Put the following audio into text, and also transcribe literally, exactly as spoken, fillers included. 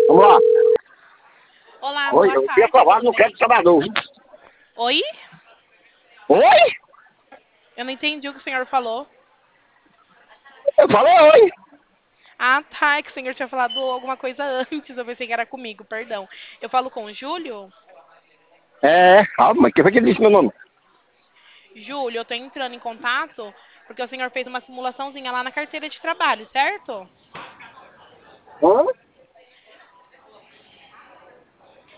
Vamos lá. Olá, Oi, boa eu fui tarde, aprovado tudo no crédito bem? trabalhador. Oi? Oi? Eu não entendi o que o senhor falou. Eu falei oi. Ah, tá, é que o senhor tinha falado alguma coisa antes, eu pensei que era comigo, perdão. Eu falo com o Júlio? É, calma, quem foi que disse meu nome? Júlio, eu tô entrando em contato porque o senhor fez uma simulaçãozinha lá na carteira de trabalho, certo? Hã?